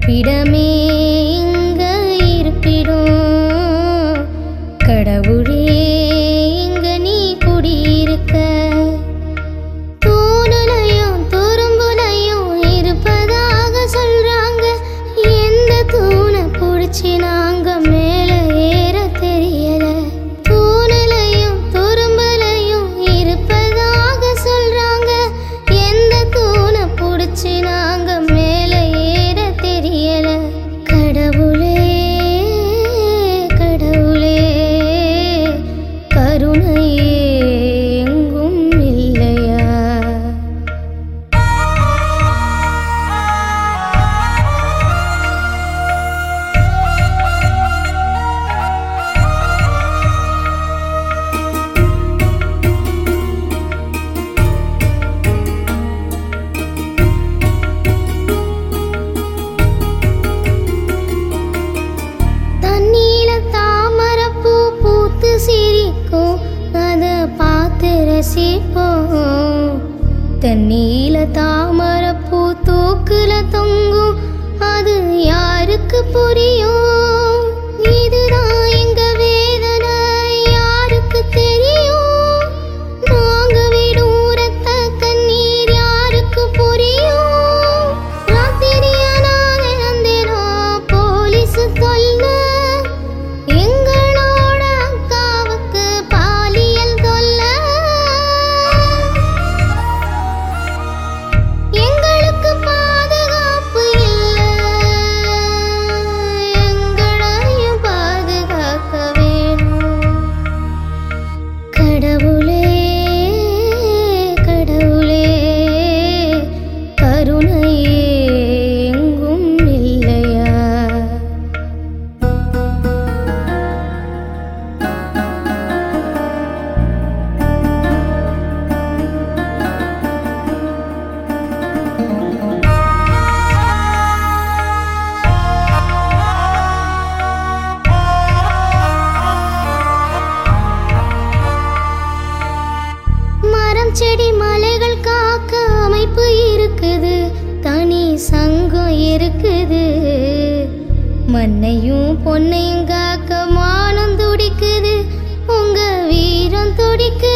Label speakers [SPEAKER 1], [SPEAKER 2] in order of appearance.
[SPEAKER 1] இருப்பிடமே இங்க இருப்பிடும் கடவுளே இங்க நீ குடியிருக்க தூணுலையும் துரும்புலையும் இருப்பதாக சொல்றாங்க எந்த தூணை பிடிச்சி நாங்க மேல ஏற தெரியல தூணுலையும் துரும்புலையும் இருப்பதாக சொல்றாங்க எந்த தூணை பிடிச்சி நாங்க மேல ஏற தெரியல கடவுளே கடவுளே கருணை எங்கும் இல்லையா தண்ணீல தாமரைப்பூ பூத்து சிரிக்கும் அத பார்த்து ரசிப்போம் தண்ணீல தாமரைப்பூ தூக்குல தொங்கும் அது யாருக்கு புரியும் இதுதான் எங்க வேதனை யாருக்கு தெரியும் நாங்க விடும் ரத்த கண்ணீர் யாருக்கு புரியும் ராத்திரியானா தினம் போலீஸ் தொல்லை எங்களோட அக்காவுக்கு பாலியல் தொல்லை எங்களுக்கு பாதுகாப்பு இல்லை எங்களையும் பாதுகாக்க வேணும் கடவுளே கடவுளே கருணை எங்கும் இல்லையா மரம் செடி மலைகள் காக்க அமைப்பு இருக்குது தனி சங்கம் இருக்குது மண்ணையும் பொன்னையும் காக்க மானம் துடிக்குது உங்க வீரம் துடிக்குது